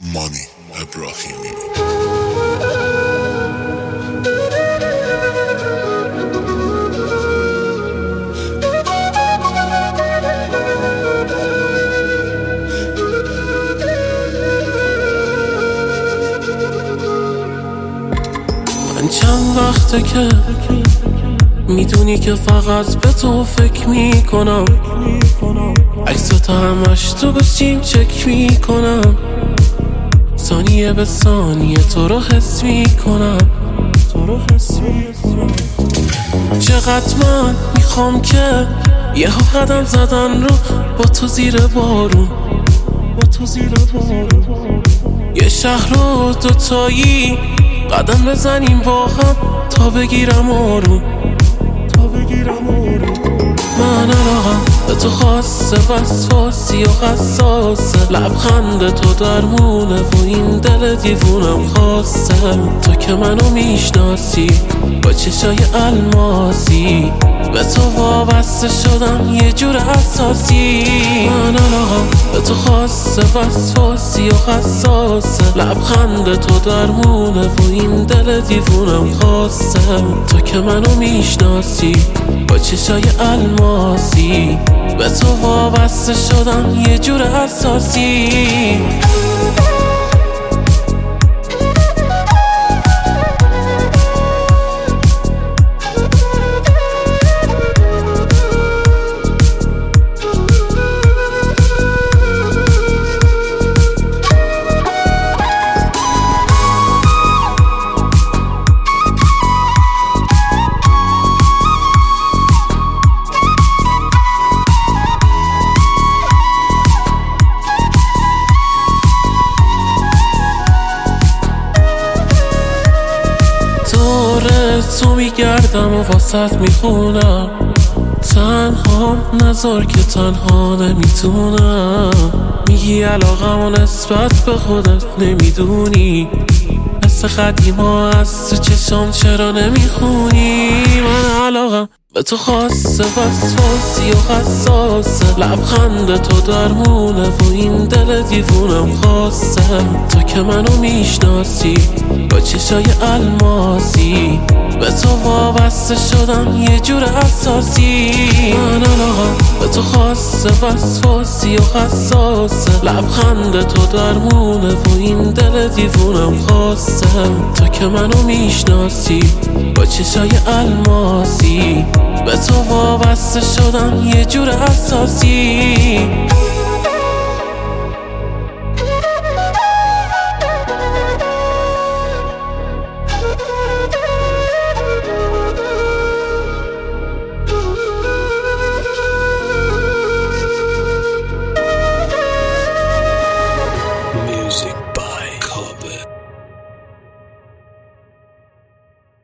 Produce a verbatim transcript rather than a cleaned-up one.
مانی ابراهیمی. من چند وقته که میدونی که فقط به تو فکر میکنم، عکساتو همش تو گوشیم چک میکنم، ثانیه به ثانیه تو رو حس میکنم. چقدر من میخوام که یه قدم زدن رو با تو زیر بارون، با تو زیر بارون یه شهر رو دوتایی قدم بزنیم با هم تا بگیرم آروم، تا بگیرم آروم. من علاقم به تو خاصه، وسواسی و حساسه، لبخند تو درمونه و این دل دیوونم خواسته. تو که منو میشناسی با چشای الماسی، به تو وابسته شدم یه جور اساسی. من علاقم به تو خاصه، وسواسی و حساسه، لبخند تو درمونه و این دل دیوونم خواسته. تو که منو میشناسی با چشای الماسی، به تو وابسته شدم یه جور اساسی. تو میگردم و واسط میخونم، تنها نذار که تنها نمیتونم. میگی علاقم و نسبت به خودت نمیدونی، مثل قدیما از تو چشام چرا نمیخونی. من علاقم به تو خاصه، وسواسی و حساسه، لبخند تو درمونه و این دل دیوونم خواسته. تو که منو میشناسی با چشای الماسی، به تو وابسته شدم یه جور اساسی. من علاقم به تو خاصه، وسواسی و حساسه، لبخند تو درمونه و این دل دیوونم خواسته. تو که منو میشناسی با چشای الماسی، به تو وابسته شدم یه جور اساسی.